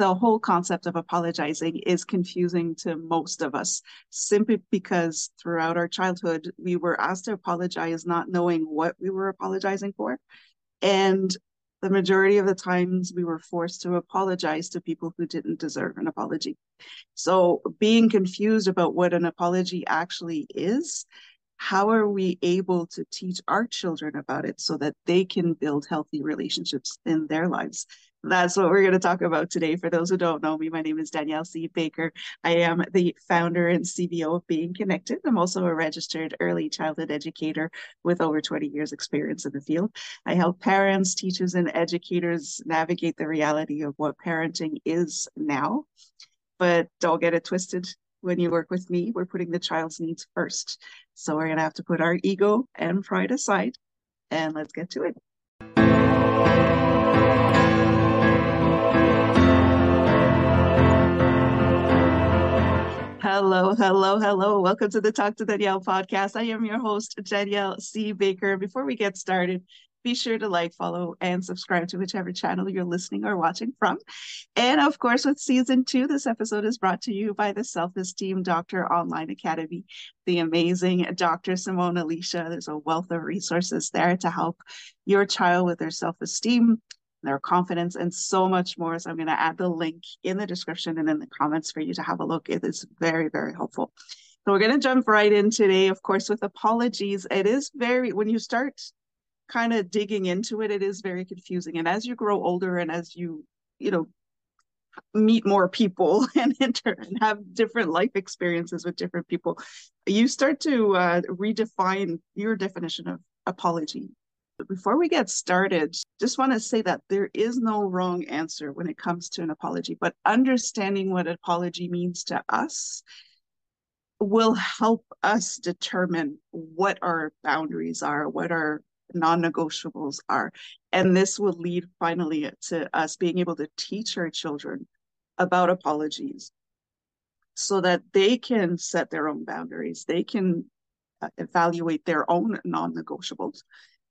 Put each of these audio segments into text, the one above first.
the whole concept of apologizing is confusing to most of us, simply because throughout our childhood, we were asked to apologize, not knowing what we were apologizing for. And the majority of the times, we were forced to apologize to people who didn't deserve an apology. So, being confused about what an apology actually is, how are we able to teach our children about it so that they can build healthy relationships in their lives? That's what we're going to talk about today. For those who don't know me, my name is Danielle C. Baker. I am the founder and CBO of Being Connected. I'm also a registered early childhood educator with over 20 years experience in the field. I help parents, teachers, and educators navigate the reality of what parenting is now. But don't get it twisted. When you work with me, we're putting the child's needs first. So we're going to have to put our ego and pride aside, and let's get to it. Hello, hello, hello. Welcome to the Talk to Danielle podcast. I am your host, Danielle C. Baker. Before we get started, be sure to like, follow, and subscribe to whichever channel you're listening or watching from. And of course, with season 2, this episode is brought to you by the Self-Esteem Doctor Online Academy, the amazing Dr. Simone Alicia. There's a wealth of resources there to help your child with their self-esteem, their confidence, and so much more. So I'm going to add the link in the description and in the comments for you to have a look. It is very, very helpful. So we're going to jump right in today, of course, with apologies. It is when you start kind of digging into it, it is very confusing. And as you grow older and as you meet more people and have different life experiences with different people, you start to redefine your definition of apology. But before we get started, just want to say that there is no wrong answer when it comes to an apology, but understanding what apology means to us will help us determine what our boundaries are, what our non-negotiables are. And this will lead finally to us being able to teach our children about apologies so that they can set their own boundaries. They can evaluate their own non-negotiables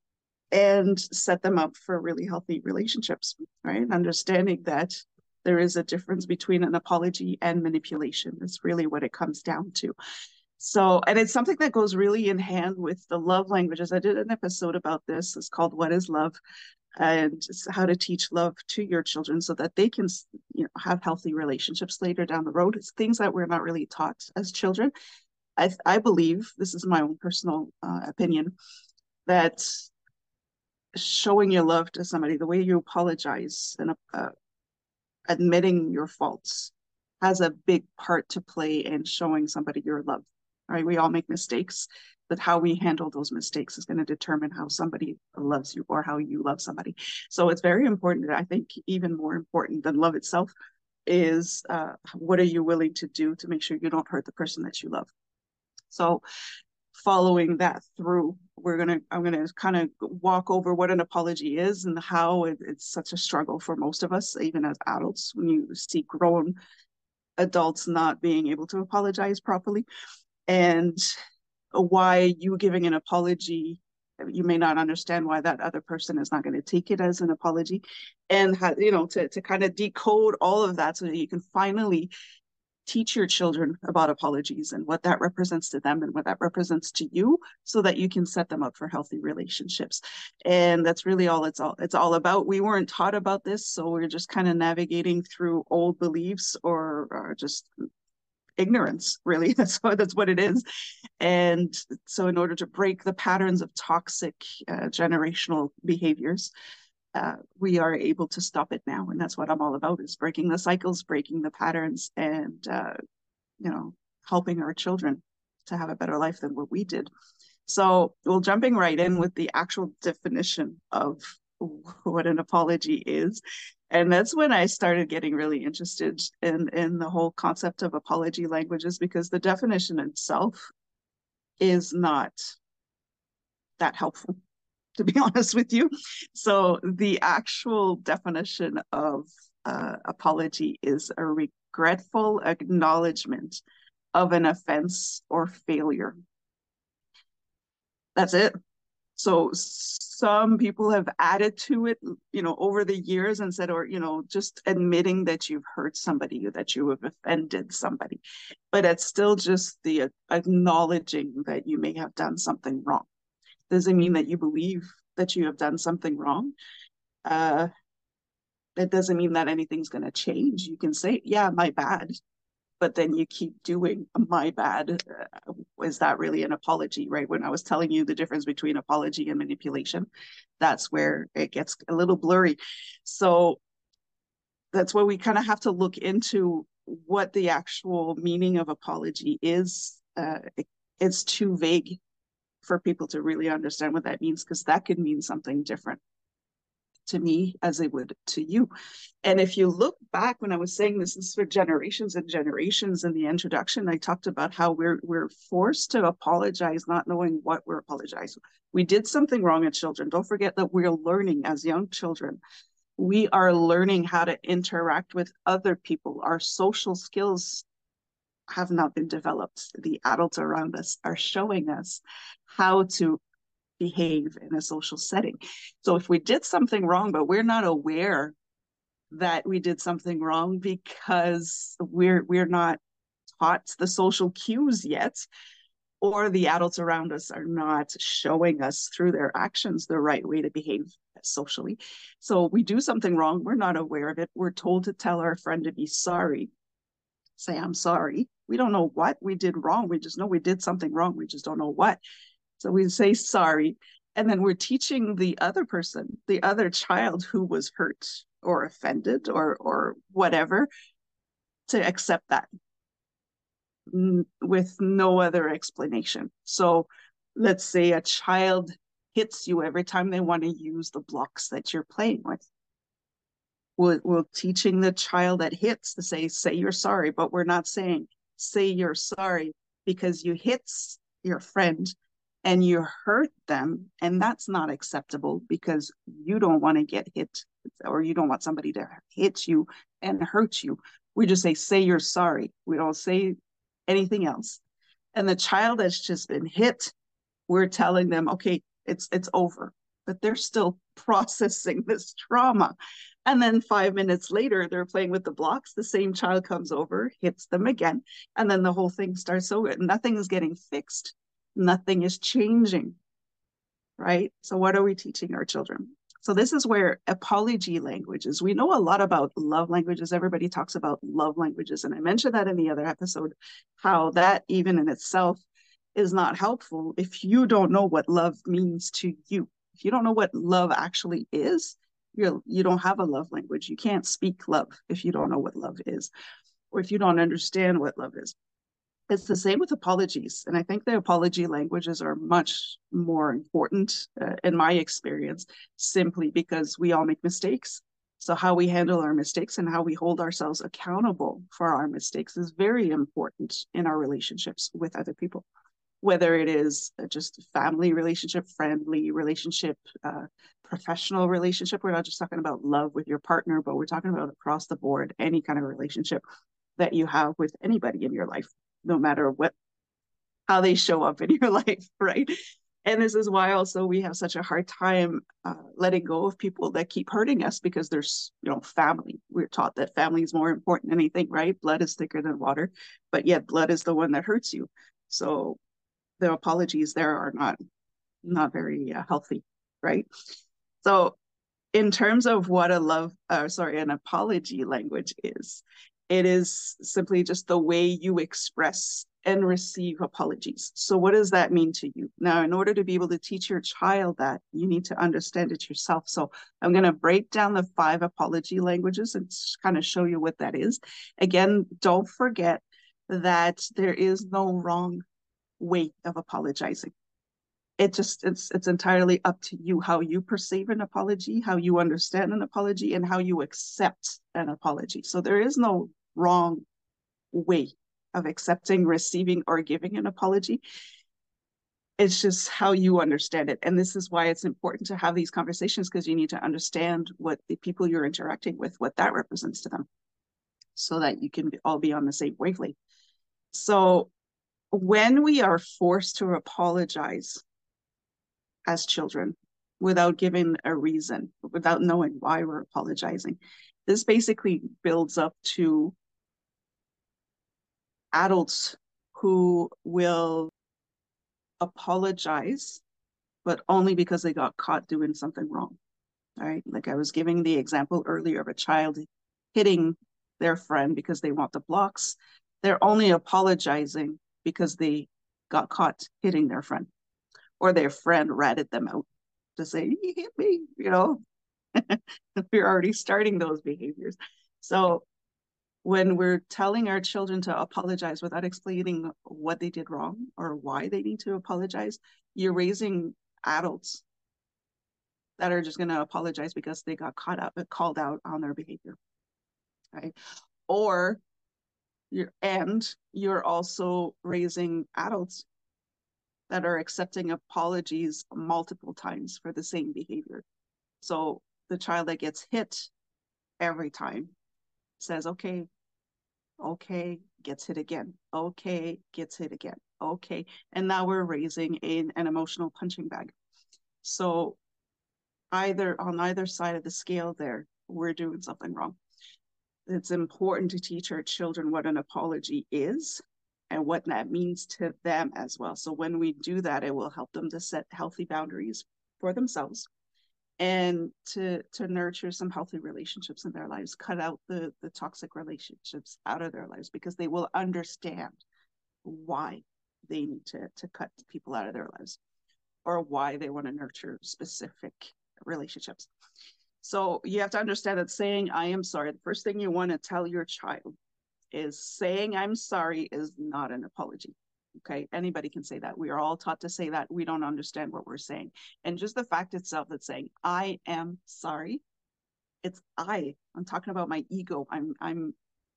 and set them up for really healthy relationships, right? Understanding that there is a difference between an apology and manipulation. That's really what it comes down to. So, and it's something that goes really in hand with the love languages. I did an episode about this. It's called What is Love? And how to teach love to your children so that they can, have healthy relationships later down the road. It's things that we're not really taught as children. I believe, this is my own personal opinion, that showing your love to somebody, the way you apologize and admitting your faults, has a big part to play in showing somebody your love. Right? We all make mistakes, but how we handle those mistakes is going to determine how somebody loves you or how you love somebody. So it's very important. I think even more important than love itself is what are you willing to do to make sure you don't hurt the person that you love. So following that through, I'm gonna kind of walk over what an apology is and how it's such a struggle for most of us, even as adults, when you see grown adults not being able to apologize properly, and why you giving an apology, you may not understand why that other person is not going to take it as an apology, and to kind of decode all of that so that you can finally teach your children about apologies and what that represents to them and what that represents to you so that you can set them up for healthy relationships. And that's really all it's all about. We weren't taught about this, so we're just kind of navigating through old beliefs or just ignorance, really. That's what it is. And so in order to break the patterns of toxic generational behaviors, we are able to stop it now. And that's what I'm all about, is breaking the cycles, breaking the patterns, and helping our children to have a better life than what we did. So jumping right in with the actual definition of what an apology is. And that's when I started getting really interested in the whole concept of apology languages, because the definition itself is not that helpful, to be honest with you. So the actual definition of apology is a regretful acknowledgement of an offense or failure. That's it. So some people have added to it, over the years and said, or, just admitting that you've hurt somebody, that you have offended somebody. But it's still just the acknowledging that you may have done something wrong. Doesn't mean that you believe that you have done something wrong. It doesn't mean that anything's going to change. You can say, yeah, my bad, but then you keep doing my bad. Is that really an apology, right? When I was telling you the difference between apology and manipulation, that's where it gets a little blurry. So that's where we kind of have to look into what the actual meaning of apology is. It's too vague for people to really understand what that means, because that could mean something different to me as it would to you. And if you look back, when I was saying this is for generations and generations in the introduction, I talked about how we're forced to apologize, not knowing what we're apologizing. We did something wrong as children. Don't forget that we're learning as young children. We are learning how to interact with other people. Our social skills have not been developed. The adults around us are showing us how to behave in a social setting. So if we did something wrong, but we're not aware that we did something wrong because we're not taught the social cues yet, or the adults around us are not showing us through their actions the right way to behave socially. So we do something wrong, we're not aware of it. We're told to tell our friend to be sorry. Say, I'm sorry. We don't know what we did wrong. We just know we did something wrong. We just don't know what. So we say sorry, and then we're teaching the other person, the other child who was hurt or offended or whatever, to accept that with no other explanation. So let's say a child hits you every time they want to use the blocks that you're playing with. We're teaching the child that hits to say you're sorry, but we're not saying say you're sorry because you hit your friend and you hurt them, and that's not acceptable because you don't want to get hit, or you don't want somebody to hit you and hurt you. We just say you're sorry. We don't say anything else. And the child that's just been hit, we're telling them, okay, it's over, but they're still processing this trauma. And then 5 minutes later, they're playing with the blocks. The same child comes over, hits them again, and then the whole thing starts over. Nothing is getting fixed. Nothing is changing, right? So what are we teaching our children? So this is where apology languages, we know a lot about love languages. Everybody talks about love languages. And I mentioned that in the other episode, how that even in itself is not helpful if you don't know what love means to you. If you don't know what love actually is, you don't have a love language. You can't speak love if you don't know what love is, or if you don't understand what love is. It's the same with apologies. And I think the apology languages are much more important in my experience, simply because we all make mistakes. So how we handle our mistakes and how we hold ourselves accountable for our mistakes is very important in our relationships with other people, whether it is just a family relationship, friendly relationship, professional relationship. We're not just talking about love with your partner, but we're talking about across the board, any kind of relationship that you have with anybody in your life, no matter how they show up in your life, right? And this is why also we have such a hard time letting go of people that keep hurting us, because there's, family. We're taught that family is more important than anything, right? Blood is thicker than water, but yet blood is the one that hurts you. So the apologies there are not very healthy, right? So in terms of what an apology language is, it is simply just the way you express and receive apologies. So what does that mean to you? Now, in order to be able to teach your child that, you need to understand it yourself. So I'm going to break down the 5 apology languages and kind of show you what that is. Again, don't forget that there is no wrong way of apologizing. It's entirely up to you how you perceive an apology, how you understand an apology, and how you accept an apology. So there is no wrong way of accepting, receiving, or giving an apology. It's just how you understand it. And this is why it's important to have these conversations, because you need to understand what the people you're interacting with, what that represents to them, so that you can all be on the same wavelength. So when we are forced to apologize, as children without giving a reason, without knowing why we're apologizing. This basically builds up to adults who will apologize, but only because they got caught doing something wrong. Right? Like I was giving the example earlier of a child hitting their friend because they want the blocks. They're only apologizing because they got caught hitting their friend, or their friend ratted them out to say, "You hit me," you know. We're already starting those behaviors. So when we're telling our children to apologize without explaining what they did wrong or why they need to apologize, you're raising adults that are just going to apologize because they got called out on their behavior, right? Or you're also raising adults that are accepting apologies multiple times for the same behavior. So the child that gets hit every time says, okay, okay, gets hit again, okay, gets hit again, okay. And now we're raising an emotional punching bag. So on either side of the scale there, we're doing something wrong. It's important to teach our children what an apology is and what that means to them as well. So when we do that, it will help them to set healthy boundaries for themselves and to nurture some healthy relationships in their lives, cut out the toxic relationships out of their lives, because they will understand why they need to cut people out of their lives or why they want to nurture specific relationships. So you have to understand that saying I am sorry, the first thing you want to tell your child is saying I'm sorry is not an apology. Okay, anybody can say that. We are all taught to say that. We don't understand what we're saying. And just the fact itself that saying I am sorry, it's I'm talking about my ego. I'm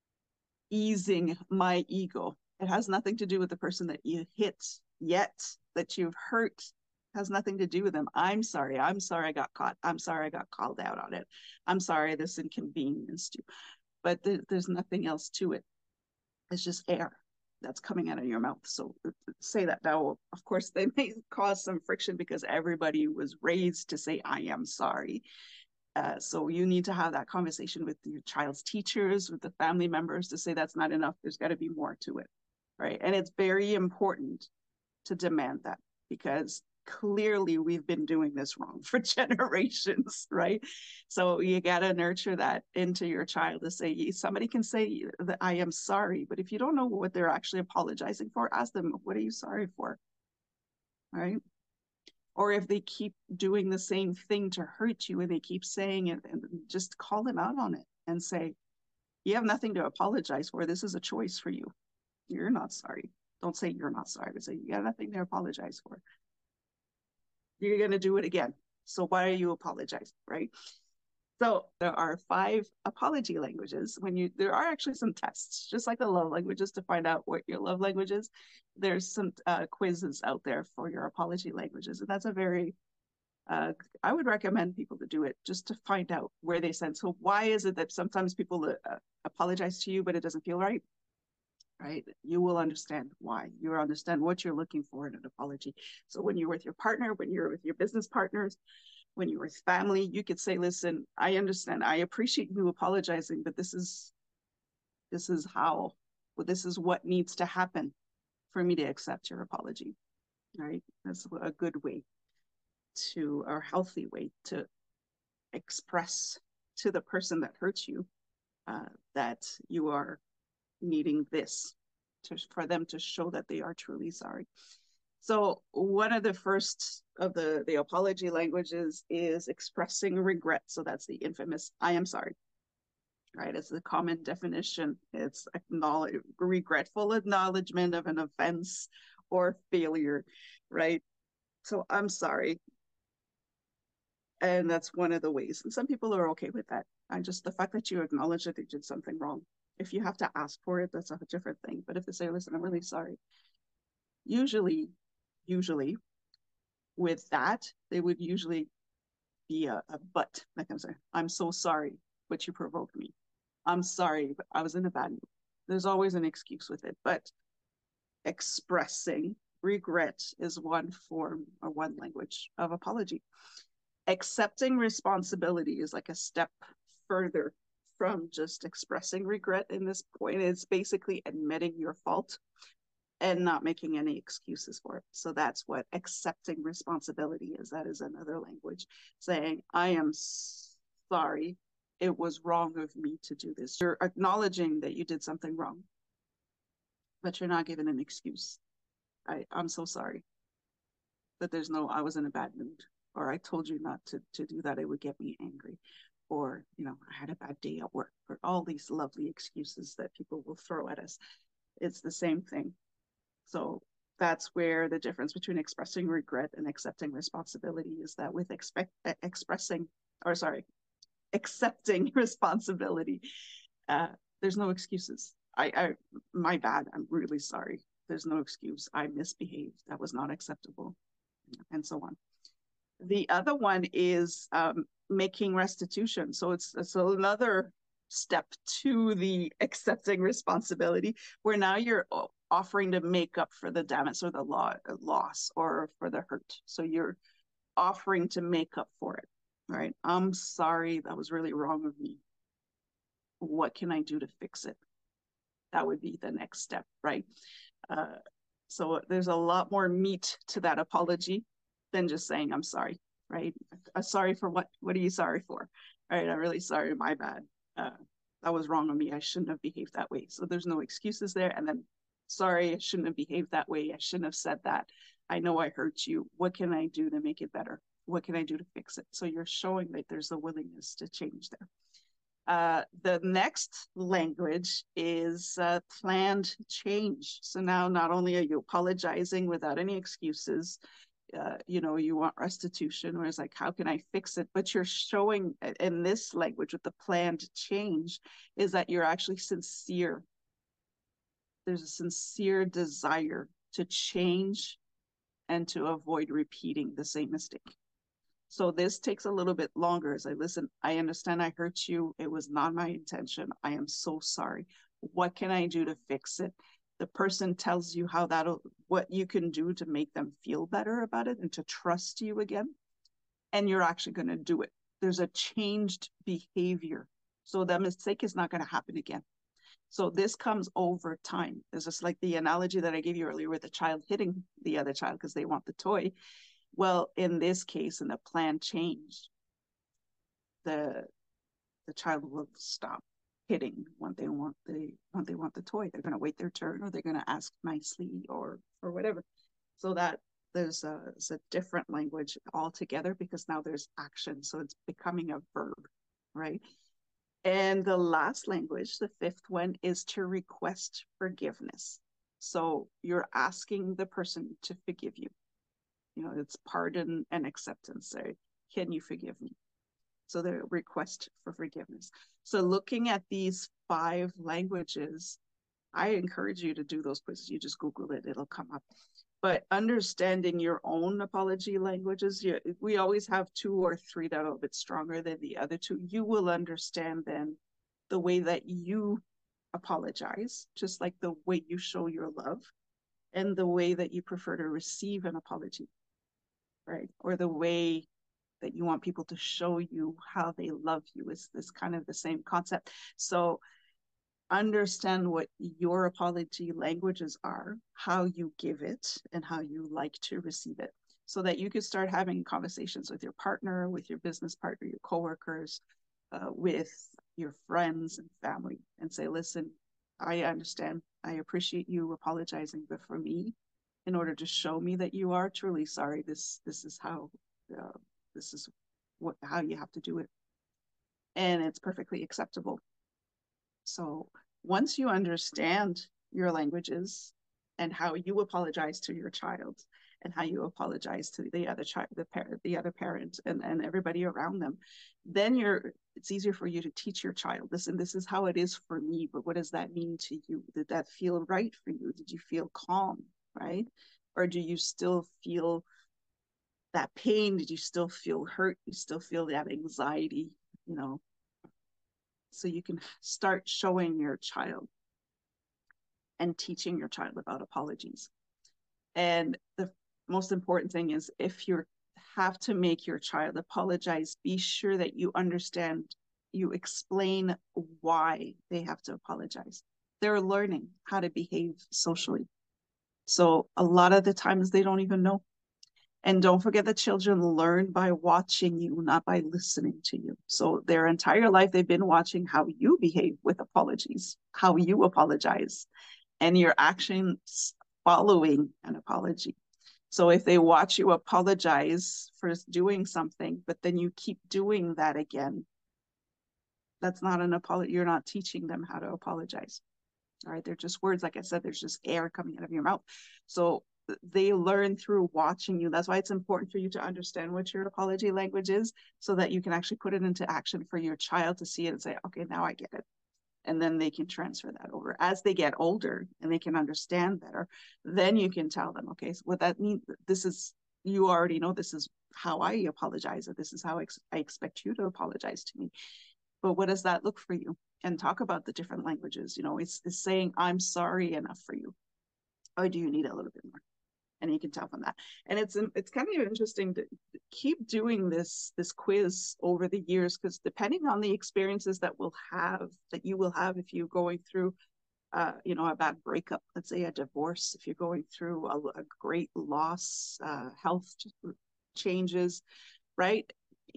easing my ego. It has nothing to do with the person that you hit yet, that you've hurt. It has nothing to do with them. I'm sorry. I'm sorry I got caught. I'm sorry I got called out on it. I'm sorry this inconvenienced you. But there's nothing else to it. It's just air that's coming out of your mouth. So say that. Now, of course, they may cause some friction because everybody was raised to say, I am sorry. So you need to have that conversation with your child's teachers, with the family members, to say that's not enough. There's got to be more to it, right? And it's very important to demand that, because clearly we've been doing this wrong for generations, right? So you got to nurture that into your child to say, somebody can say that I am sorry, but if you don't know what they're actually apologizing for, ask them, what are you sorry for? Right? Or if they keep doing the same thing to hurt you and they keep saying it, and just call them out on it and say, you have nothing to apologize for. This is a choice for you. You're not sorry. Don't say you're not sorry, but say you got nothing to apologize for. You're going to do it again. So why are you apologizing, right? So there are 5 apology languages. There are actually some tests, just like the love languages, to find out what your love language is. There's some quizzes out there for your apology languages, and that's a very I would recommend people to do it just to find out where they sense. So why is it that sometimes people apologize to you, but it doesn't feel right? Right? You will understand why. You will understand what you're looking for in an apology. So when you're with your partner, when you're with your business partners, when you're with family, you could say, listen, I understand. I appreciate you apologizing, but this is what needs to happen for me to accept your apology. Right? That's a good way or healthy way to express to the person that hurts you that you are needing this for them to show that they are truly sorry. So one of the first of the apology languages is expressing regret. So that's the infamous I am sorry. Right? It's the common definition. It's regretful acknowledgement of an offense or failure, right? So I'm sorry. And that's one of the ways. And some people are okay with that. And just the fact that you acknowledge that they did something wrong. If you have to ask for it, that's a different thing. But if they say, listen, I'm really sorry. Usually with that, they would usually be a but. Like I'm saying, I'm so sorry, but you provoked me. I'm sorry, but I was in a bad mood. There's always an excuse with it. But expressing regret is one form or one language of apology. Accepting responsibility is like a step further from just expressing regret in this point. It's basically admitting your fault and not making any excuses for it. So that's what accepting responsibility is. That is another language, saying, I am sorry. It was wrong of me to do this. You're acknowledging that you did something wrong, but you're not giving an excuse. I'm so sorry. But there's no, I was in a bad mood, or I told you not to do that. It would get me angry. Or, I had a bad day at work, or all these lovely excuses that people will throw at us. It's the same thing. So that's where the difference between expressing regret and accepting responsibility is, that with accepting responsibility, there's no excuses. My bad. I'm really sorry. There's no excuse. I misbehaved. That was not acceptable, and so on. The other one is making restitution. So it's another step to the accepting responsibility, where now you're offering to make up for the damage or the loss or for the hurt. So you're offering to make up for it, right? I'm sorry, that was really wrong of me. What can I do to fix it? That would be the next step, right? So there's a lot more meat to that apology than just saying, I'm sorry, right? Sorry for what? What are you sorry for? All right, I'm really sorry, my bad. That was wrong of me. I shouldn't have behaved that way. So there's no excuses there. And then, sorry, I shouldn't have behaved that way. I shouldn't have said that. I know I hurt you. What can I do to make it better? What can I do to fix it? So you're showing that there's a willingness to change there. The next language is planned change. So now not only are you apologizing without any excuses, you want restitution, or it's like, how can I fix it? But you're showing in this language with the planned change is that you're actually sincere. There's a sincere desire to change and to avoid repeating the same mistake. So this takes a little bit longer. As I listen, I understand I hurt you. It was not my intention. I am so sorry. What can I do to fix it? The person tells you what you can do to make them feel better about it and to trust you again. And you're actually going to do it. There's a changed behavior. So that mistake is not going to happen again. So this comes over time. It's just like the analogy that I gave you earlier with the child hitting the other child because they want the toy. Well, in this case, in the plan change, the child will stop hitting when they want the toy. They're going to wait their turn, or they're going to ask nicely, or whatever. So that there's a different language altogether, because now there's action. So it's becoming a verb, right? And the last language, the fifth one, is to request forgiveness. So you're asking the person to forgive you. It's pardon and acceptance. So, can you forgive me? So the request for forgiveness. So looking at these 5 languages, I encourage you to do those quizzes. You just Google it, it'll come up. But understanding your own apology languages, we always have 2 or 3 that are a bit stronger than the other 2. You will understand then the way that you apologize, just like the way you show your love, and the way that you prefer to receive an apology, right? Or the way that you want people to show you how they love you is this kind of the same concept. So understand what your apology languages are, how you give it, and how you like to receive it, so that you can start having conversations with your partner, with your business partner, your coworkers, with your friends and family, and say, listen, I understand, I appreciate you apologizing, but for me, in order to show me that you are truly sorry, this is how how you have to do it, and it's perfectly acceptable. So once you understand your languages and how you apologize to your child and how you apologize to the other child, the other parent, and everybody around them, then it's easier for you to teach your child, listen, this is how it is for me, but what does that mean to you? Did that feel right for you? Did you feel calm, right? Or do you still feel that pain? Did you still feel hurt? You still feel that anxiety, So you can start showing your child and teaching your child about apologies. And the most important thing is, if you have to make your child apologize, be sure that you understand, you explain why they have to apologize. They're learning how to behave socially. So a lot of the times they don't even know. And don't forget that children learn by watching you, not by listening to you. So their entire life, they've been watching how you behave with apologies, how you apologize, and your actions following an apology. So if they watch you apologize for doing something, but then you keep doing that again, that's not an apology. You're not teaching them how to apologize. All right. They're just words. Like I said, there's just air coming out of your mouth. So they learn through watching you. That's why it's important for you to understand what your apology language is, so that you can actually put it into action for your child to see it and say, okay, now I get it. And then they can transfer that over. As they get older and they can understand better, then you can tell them, okay, so what that means, this is, you already know this is how I apologize, or this is how I expect you to apologize to me. But what does that look for you? And talk about the different languages. You know, is saying I'm sorry enough for you, or do you need a little bit more? And you can tell from that. And it's kind of interesting to keep doing this quiz over the years, because depending on the experiences that you will have if you're going through you know, a bad breakup, let's say a divorce, if you're going through a great loss, health changes, right?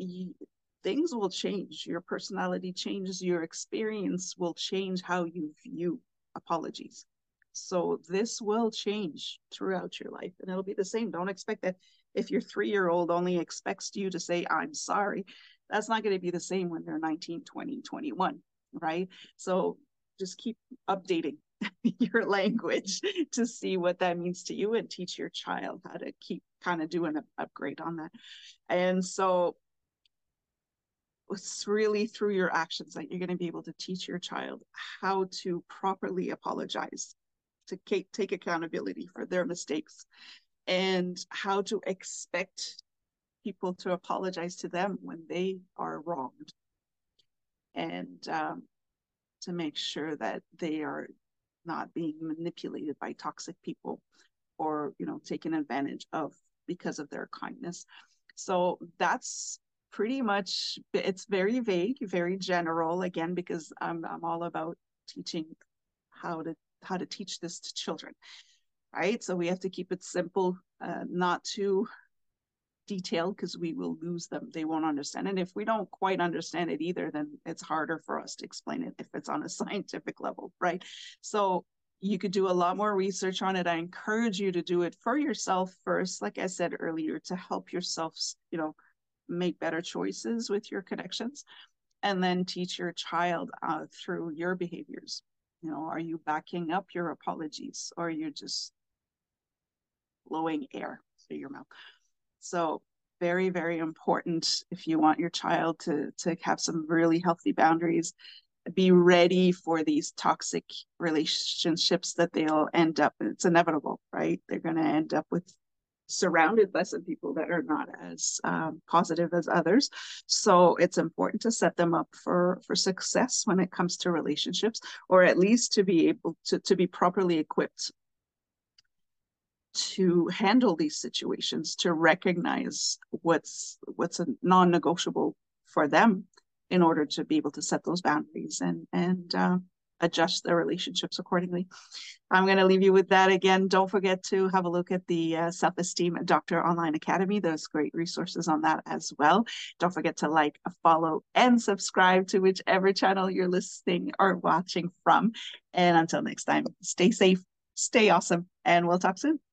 Things will change. Your personality changes. Your experience will change how you view apologies. So this will change throughout your life, and it'll be the same. Don't expect that if your 3-year-old only expects you to say, I'm sorry, that's not going to be the same when they're 19, 20, 21, right? So just keep updating your language to see what that means to you, and teach your child how to keep kind of doing an upgrade on that. And so it's really through your actions that you're going to be able to teach your child how to properly apologize, to take accountability for their mistakes, and how to expect people to apologize to them when they are wronged, and to make sure that they are not being manipulated by toxic people, or, you know, taken advantage of because of their kindness. So that's pretty much, it's very vague, very general, again, because I'm all about teaching how to teach this to children, right? So we have to keep it simple, not too detailed, because we will lose them. They won't understand. And if we don't quite understand it either, then it's harder for us to explain it if it's on a scientific level, right? So you could do a lot more research on it. I encourage you to do it for yourself first, like I said earlier, to help yourself, you know, make better choices with your connections, and then teach your child through your behaviors. You know, are you backing up your apologies, or you're just blowing air through your mouth? So very, very important if you want your child to have some really healthy boundaries. Be ready for these toxic relationships that they'll end up, it's inevitable, right? They're going to end up with surrounded by some people that are not as positive as others. So it's important to set them up for success when it comes to relationships, or at least to be able to be properly equipped to handle these situations, to recognize what's a non-negotiable for them, in order to be able to set those boundaries and adjust their relationships accordingly. I'm going to leave you with that. Again, don't forget to have a look at the Self-Esteem Doctor Online Academy. There's great resources on that as well. Don't forget to like, follow, and subscribe to whichever channel you're listening or watching from. And until next time, stay safe, stay awesome, and we'll talk soon.